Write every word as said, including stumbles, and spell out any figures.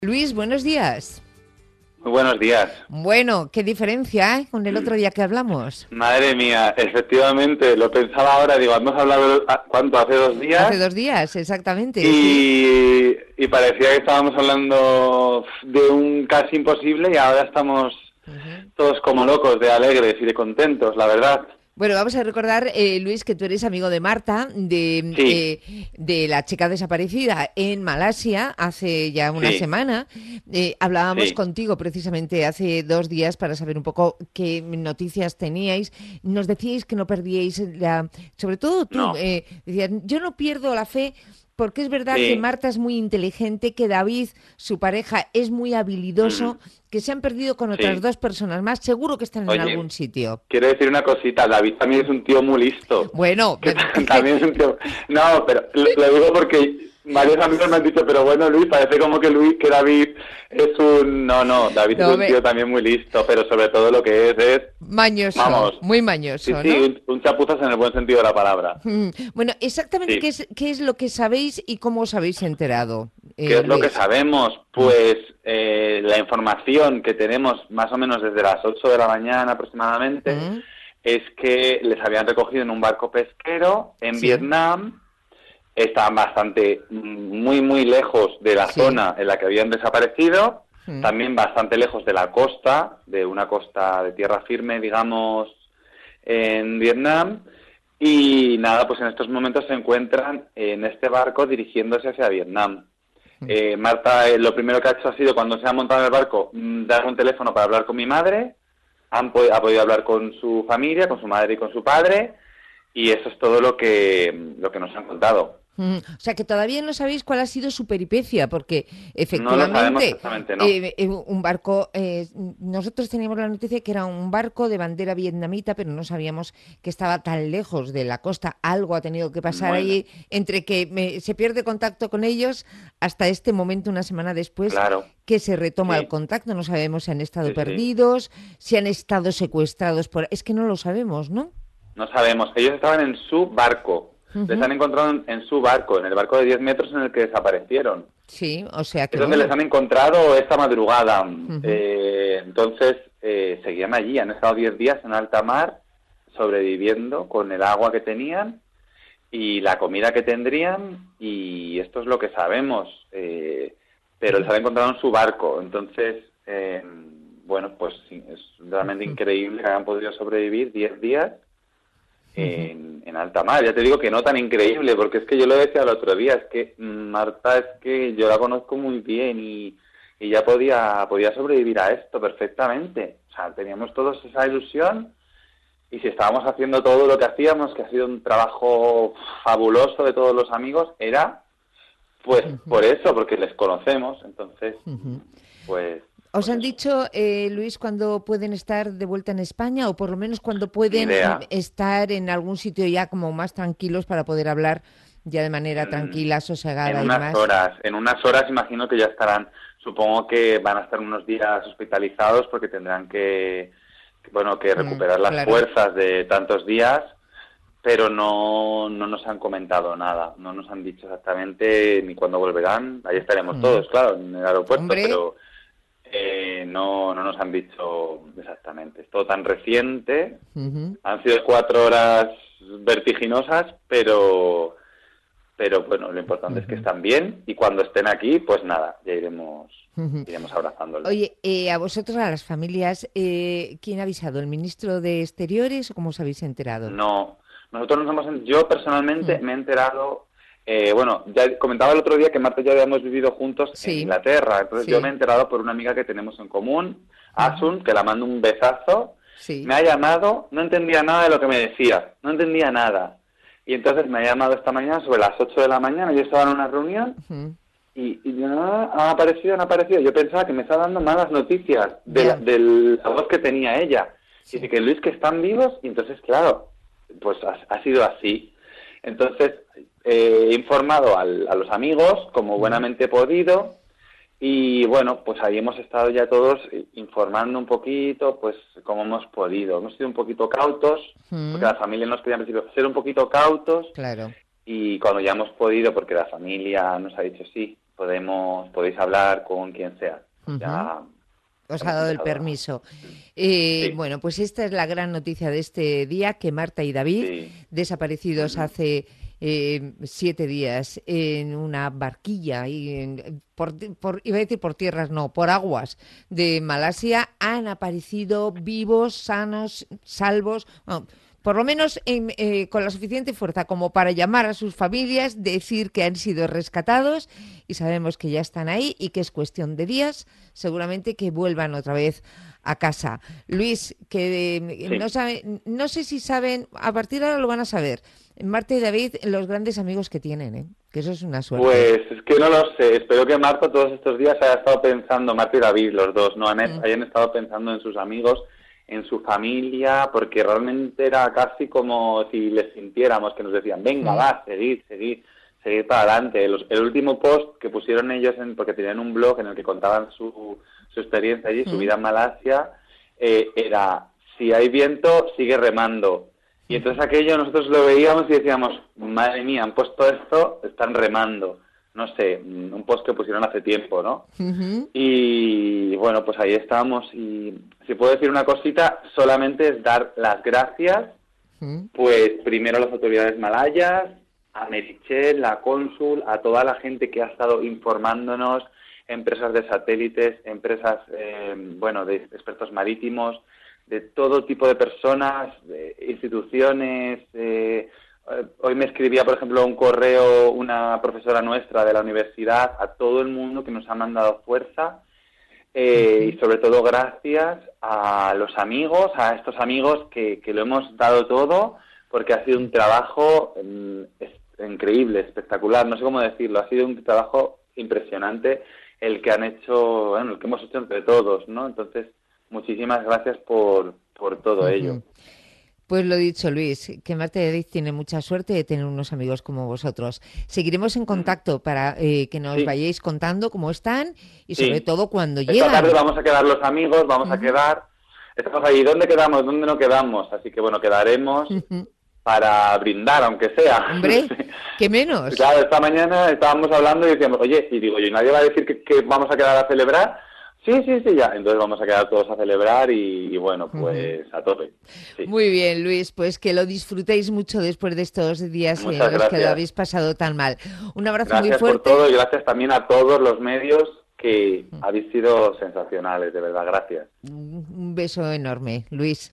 Luis, buenos días. Muy buenos días. Bueno, qué diferencia, ¿eh? Con el otro día que hablamos. Madre mía, efectivamente, lo pensaba ahora, digo, hemos hablado, ¿cuánto? Hace dos días. Hace dos días, exactamente, y, sí. Y parecía que estábamos hablando de un casi imposible y ahora estamos uh-huh. todos como locos, de alegres y de contentos, la verdad. Bueno, vamos a recordar, eh, Luis, que tú eres amigo de Marta, de, sí. eh, de la chica desaparecida en Malasia hace ya una sí. semana. Eh, hablábamos sí. contigo precisamente hace dos días para saber un poco qué noticias teníais. Nos decíais que no perdíais la... Sobre todo tú, no. eh, decías, yo no pierdo la fe... Porque es verdad sí. que Marta es muy inteligente, que David, su pareja, es muy habilidoso, mm. que se han perdido con otras sí. dos personas más. Seguro que están Oye, en algún sitio. Quiero decir una cosita. David también es un tío muy listo. Bueno, que también es un tío... No, pero lo, lo digo porque varios amigos me han dicho, pero bueno, Luis, parece como que Luis, que David es un... No, no, David no, es un me... tío también muy listo, pero sobre todo lo que es es... Mañoso, vamos, muy mañoso, sí, ¿no? Sí, un, un chapuzas en el buen sentido de la palabra. Mm, bueno, exactamente, sí. ¿qué, es, ¿qué es lo que sabéis y cómo os habéis enterado? Eh, ¿Qué es Luis? Lo que sabemos? Pues eh, la información que tenemos más o menos desde las ocho de la mañana aproximadamente mm. es que les habían recogido en un barco pesquero en sí. Vietnam. Estaban bastante, muy, muy lejos de la sí. zona en la que habían desaparecido, mm. también bastante lejos de la costa, de una costa de tierra firme, digamos, en Vietnam, y nada, pues en estos momentos se encuentran en este barco dirigiéndose hacia Vietnam. Mm. Eh, Marta, eh, lo primero que ha hecho ha sido, cuando se ha montado en el barco, mm, dar un teléfono para hablar con mi madre, Han pod- ha podido hablar con su familia, con su madre y con su padre, y eso es todo lo que, lo que nos han contado. Mm, o sea, que todavía no sabéis cuál ha sido su peripecia, porque efectivamente, no lo sabemos exactamente, no. eh, eh, un barco, eh, nosotros teníamos la noticia que era un barco de bandera vietnamita, pero no sabíamos que estaba tan lejos de la costa. Algo ha tenido que pasar bueno. allí, entre que me, se pierde contacto con ellos hasta este momento, una semana después, claro. que se retoma sí. el contacto. No sabemos si han estado sí, perdidos, sí. si han estado secuestrados, por... es que no lo sabemos, ¿no? No sabemos. Ellos estaban en su barco. Uh-huh. Les han encontrado en, en su barco, en el barco de diez metros en el que desaparecieron. Sí, o sea que... Es donde bueno. les han encontrado esta madrugada. Uh-huh. Eh, entonces, eh, seguían allí. Han estado diez días en alta mar, sobreviviendo con el agua que tenían y la comida que tendrían, y esto es lo que sabemos. Eh, pero les han encontrado en su barco. Entonces, eh, bueno, pues sí, es realmente uh-huh. increíble que hayan podido sobrevivir diez días. En, en alta mar. Ya te digo que no tan increíble, porque es que yo lo decía el otro día, es que Marta, es que yo la conozco muy bien y, y ya podía podía sobrevivir a esto perfectamente. O sea, teníamos todos esa ilusión, y si estábamos haciendo todo lo que hacíamos, que ha sido un trabajo fabuloso de todos los amigos, era pues uh-huh. por eso, porque les conocemos. Entonces, uh-huh. pues... ¿Os han dicho, eh, Luis, cuándo pueden estar de vuelta en España, o por lo menos cuándo pueden Idea. estar en algún sitio ya como más tranquilos para poder hablar ya de manera tranquila, sosegada en y unas más? horas, en unas horas imagino que ya estarán. Supongo que van a estar unos días hospitalizados porque tendrán que, bueno, que recuperar mm, las claro. fuerzas de tantos días, pero no, no nos han comentado nada, no nos han dicho exactamente ni cuándo volverán. Ahí estaremos mm. todos, claro, en el aeropuerto, Hombre. pero eh, no, no nos han dicho exactamente. Es todo tan reciente, uh-huh. han sido cuatro horas vertiginosas, pero... Pero bueno, lo importante uh-huh. es que están bien, y cuando estén aquí, pues nada, ya iremos uh-huh. iremos abrazándolos. Oye, eh, a vosotros, a las familias, eh, ¿quién ha avisado? ¿El ministro de Exteriores o cómo os habéis enterado? No, nosotros nos hemos... Yo personalmente uh-huh. me he enterado... Eh, bueno, ya comentaba el otro día que Marta y yo habíamos vivido juntos sí. en Inglaterra, entonces sí. yo me he enterado por una amiga que tenemos en común, Asun, uh-huh. que la mando un besazo, sí. me ha llamado, no entendía nada de lo que me decía, no entendía nada. Y entonces me ha llamado esta mañana sobre las ocho de la mañana, yo estaba en una reunión uh-huh. y, y no, han aparecido, han aparecido. Yo pensaba que me estaba dando malas noticias de, yeah. la, de la voz que tenía ella. Sí. Y dice que Luis, que están vivos, y entonces, claro, pues ha, ha sido así. Entonces eh, he informado al, a los amigos como buenamente he podido, y bueno, pues ahí hemos estado ya todos informando un poquito, pues como hemos podido. Hemos sido un poquito cautos, mm. porque la familia nos pedía al principio ser un poquito cautos. Claro. Y cuando ya hemos podido, porque la familia nos ha dicho sí, podemos, podéis hablar con quien sea. Uh-huh. Ya os ha dado el permiso. Eh, sí. Bueno, pues esta es la gran noticia de este día, que Marta y David, sí. desaparecidos uh-huh. hace eh, siete días en una barquilla, y en, por, por, iba a decir por tierras, no, por aguas de Malasia, han aparecido vivos, sanos, salvos, bueno, por lo menos en, eh, con la suficiente fuerza como para llamar a sus familias, decir que han sido rescatados, y sabemos que ya están ahí y que es cuestión de días, seguramente que vuelvan otra vez a casa. Luis, que eh, sí. no sabe, no sé si saben, a partir de ahora lo van a saber, Marta y David, los grandes amigos que tienen, ¿eh? Que eso es una suerte. Pues es que no lo sé, espero que Marta todos estos días haya estado pensando, Marta y David, los dos, no han, mm. hayan estado pensando en sus amigos, en su familia, porque realmente era casi como si les sintiéramos, que nos decían, venga, mm. va, seguid, seguid, seguid para adelante. Los, el último post que pusieron ellos, en, porque tenían un blog en el que contaban su, su experiencia allí, mm. su vida en Malasia, eh, era, si hay viento, sigue remando. Y entonces aquello nosotros lo veíamos y decíamos, madre mía, han puesto esto, están remando. No sé, un post que pusieron hace tiempo, ¿no? Uh-huh. Y bueno, pues ahí estábamos. Y si puedo decir una cosita, solamente es dar las gracias, uh-huh. pues primero a las autoridades malayas, a Meritxell, la cónsul, a toda la gente que ha estado informándonos, empresas de satélites, empresas, eh, bueno, de expertos marítimos, de todo tipo de personas, de instituciones. Eh, hoy me escribía, por ejemplo, un correo una profesora nuestra de la universidad, a todo el mundo que nos ha mandado fuerza, eh, y sobre todo gracias a los amigos, a estos amigos que, que lo hemos dado todo, porque ha sido un trabajo eh, increíble, espectacular, no sé cómo decirlo, ha sido un trabajo impresionante el que han hecho, bueno, el que hemos hecho entre todos, ¿no? Entonces, muchísimas gracias por, por todo uh-huh. ello. Pues lo dicho, Luis, que Marta y David tienen mucha suerte de tener unos amigos como vosotros. Seguiremos en contacto para eh, que nos sí. vayáis contando cómo están y sobre sí. todo cuando Esta llegan. Esta tarde vamos a quedar los amigos, vamos uh-huh. a quedar, estamos ahí, ¿dónde quedamos? ¿Dónde no quedamos? Así que bueno, quedaremos uh-huh. para brindar, aunque sea. Hombre, ¿qué menos? Claro, esta mañana estábamos hablando y decíamos, oye, y digo, ¿y nadie va a decir que, que vamos a quedar a celebrar? Sí, sí, sí, ya. Entonces vamos a quedar todos a celebrar y, y bueno, pues uh-huh. a tope. Sí. Muy bien, Luis, pues que lo disfrutéis mucho después de estos días en los que lo habéis pasado tan mal. Un abrazo gracias muy fuerte. Gracias por todo y gracias también a todos los medios que uh-huh. habéis sido sensacionales, de verdad, gracias. Un beso enorme, Luis.